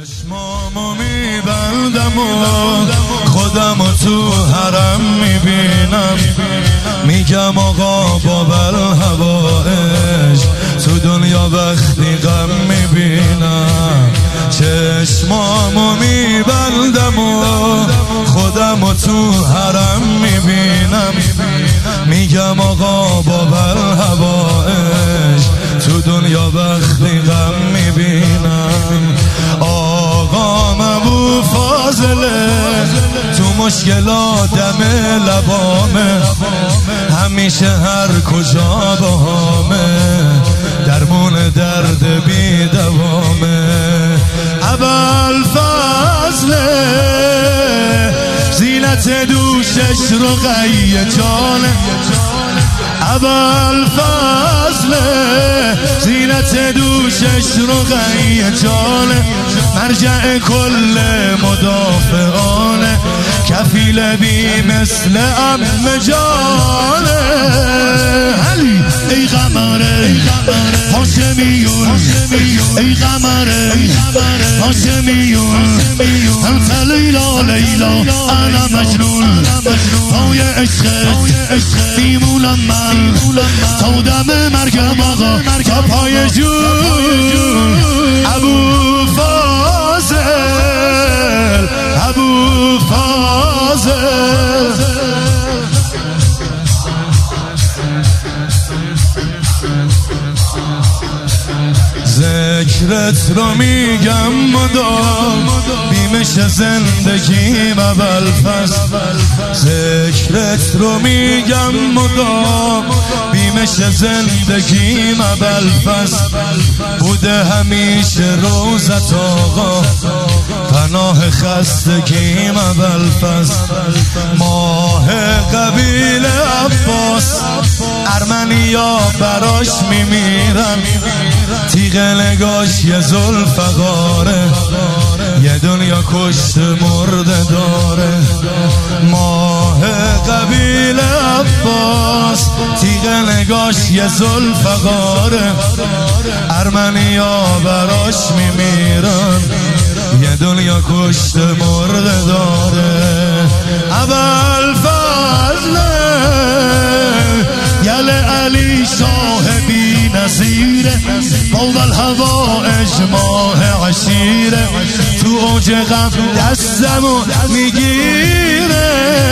چشمامو میبندم و خودمو تو حرم میبینم، میگم آقا بابل هوایش تو دنیا وقتی غم میبینم. چشمامو میبندم و خودمو تو حرم میبینم، میگم آقا بابل هوایش تو دنیا وقتی غم میبینم. آقام ابو فاضله تو مشکلاتم لبامه، همیشه هر کجا باهامه، درمون درد بی دوامه. ابوالفضله زینت دوشش رقیه جانه، ابوالفضله زینت دوشش رقیه جانه، مرجع کل مدافعانه، کفیل بی مثل ام جانه. علی ای قمره هاشمیون، ای قمره هاشمیون، انت لیلا لیلا انا مجنون، پای عشق میمونم من تا دم مرگم آقا، تا پای جون. ابو فاضل ابو فاضل ذکرت رو میگم مدام، بیمش زندگیم ابوالفضل. ذکرت رو میگم مدام، بیمش زندگیم ابوالفضل. بوده همیشه روزت آقا، پناه خستگیم ابوالفضل. ماه قبیل عباس ارمنیا براش میمیرن، تیغ نگاش یه ذوالفقاره، یه دنیا کشت مرده داره. ماه قبیل عباس تیغ نگاش یه ذوالفقاره، ارمنیا براش میمیرن، یه دنیا کشت مرده داره. ابوالفضل یل علی شاه بی نظیره، بابل هوایش ماه عشیره، تو اوج غم دستمو میگیره.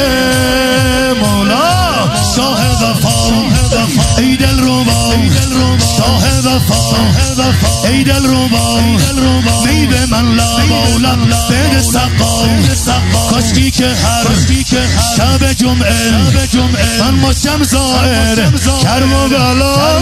مولا شاه وفا ای دل ربا، شاه وفا ای دل ربا، می به من لبا بده سقا، کاشکی که هر شب جمعه من باشم زائر کرم و بلا.